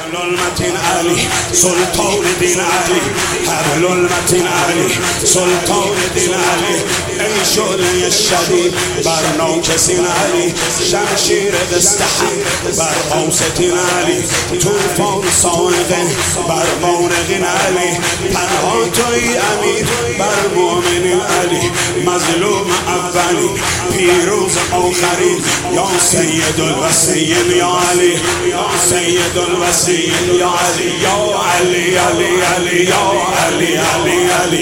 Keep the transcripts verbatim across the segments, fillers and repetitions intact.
حبل المتین علی سلطان دین علی حبل المتین علی سلطان دین علی ای شعله شدید بر ناکسین علی شمشیر دستحم بر قوستین علی طوفان صاعقه بر مارقین علی تنها توی امیر بر مؤمنین علی مظلوم اولی پیروز آخرین یا سید الوصیین یا علی یا سید الوصیین یا علی یا علی علی علی یا علی علی علی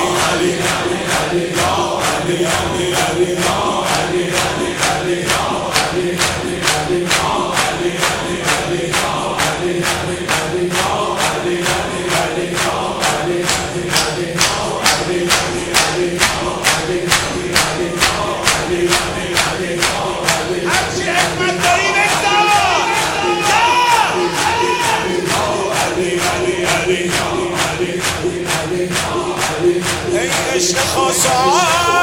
ای عشق خاصان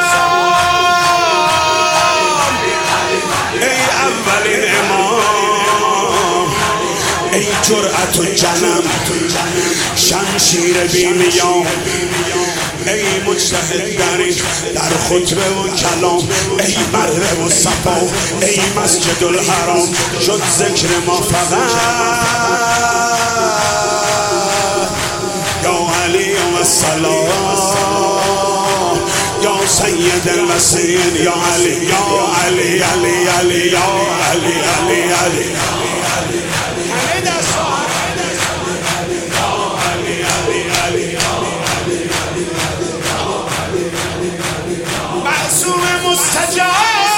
ای اولین امام ای جرأت و جنم شمشیر بیمیام ای مجتهد دری در خطبه و کلام ای مره و صفا ای مسجد الحرام شد ذکر ما فقط یا علی و السلام یا سید الوصیین یا علی یا علی علی علی یا علی علی علی معصوم مستجاب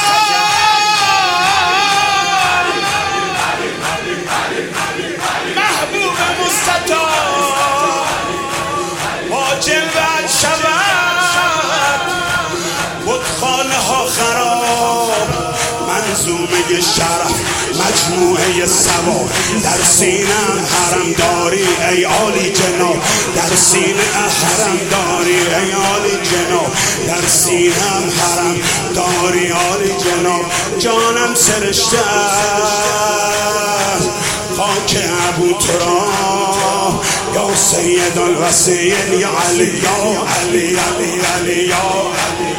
محبوب مستطاب با جلوت شود بتخانه ها خراب منظومه شرف مجموعه سوار در سینم حرم داری ای عالی جناب در سینه حرم داری ای عالی جناب در سینم حرم داری عالی جناب جانم سرشته خاک ابو تراب یا سید الوصیین یا علی یا علی علی علی یا علی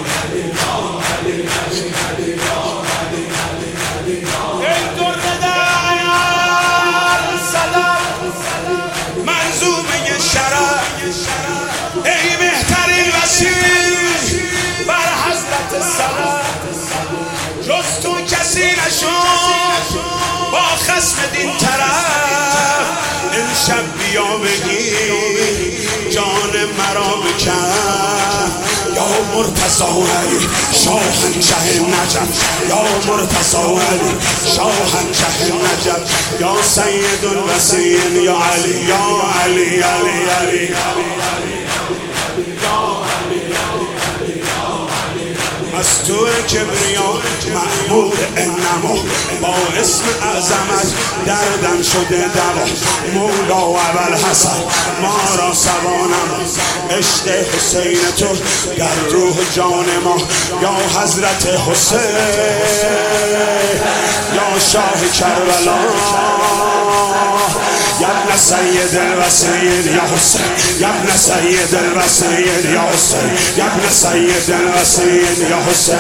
ای بهترین وسیل بر حضرت سلام جز تو کسی نشد با خصم دین طرف امشب بیا بگیر جان مرا بکن یا مرتضی علی شاهنشه نجف یا مرتضی علی شاهنشه نجف یا سید الوصیین یا علی یا علی علی علی از تو کبریا محمود انما با اسم عظمت دردم شده دوا مولا و ابوالحسن ما را سوانم عشق حسین تو در روح جان ما یا حضرت حسین یا شاه کربلا یا ابن سید الوصیین یا حسین یا ابن سید الوصیین یا حسین یا ابن سید الوصیین یا حسین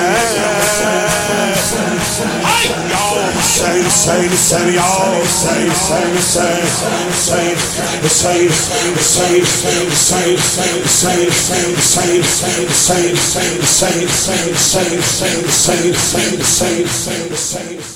یا حسین حسین حسین یا حسین حسین حسین حسین حسین حسین حسین حسین حسین حسین حسین حسین حسین حسین حسین حسین حسین حسین حسین